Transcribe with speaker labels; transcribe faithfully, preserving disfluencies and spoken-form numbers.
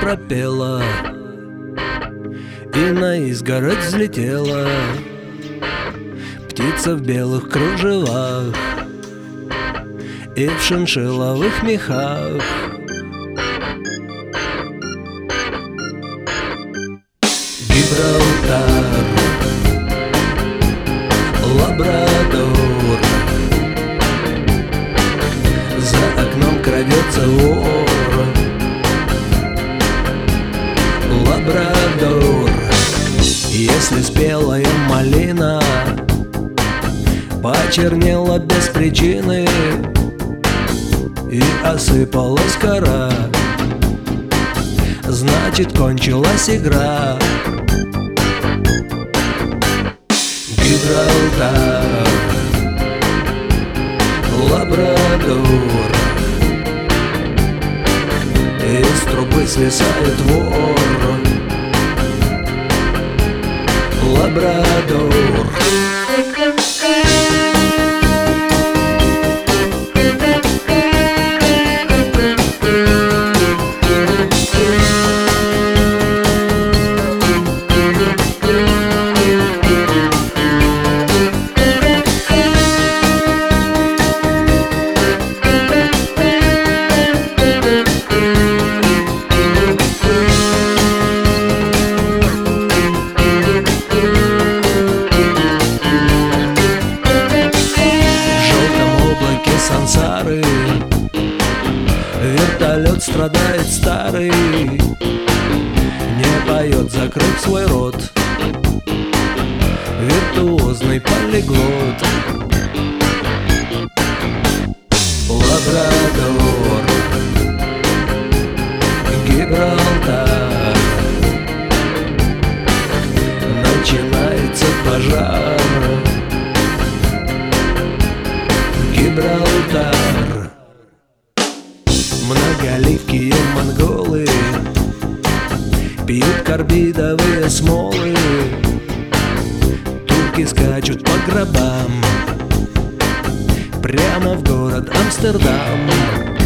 Speaker 1: пропела и на изгородь взлетела птица в белых кружевах и в шиншилловых мехах. Гибралтар, Лабрадор, за окном крадется вор. Лабрадор, если спелая малина почернела без причины и осыпалась кора, значит, кончилась игра. Гибралтар, Лабрадор, из трубы свисает вор. Лабрадор. Сансары вертолет страдает старый, не поет, закрыв свой рот, виртуозный полиглот. Лабрадор, Гибралтар, начинается пожар. Гибралтар. Многоликие монголы пьют карбидовые смолы, турки скачут по гробам прямо в город Амстердам.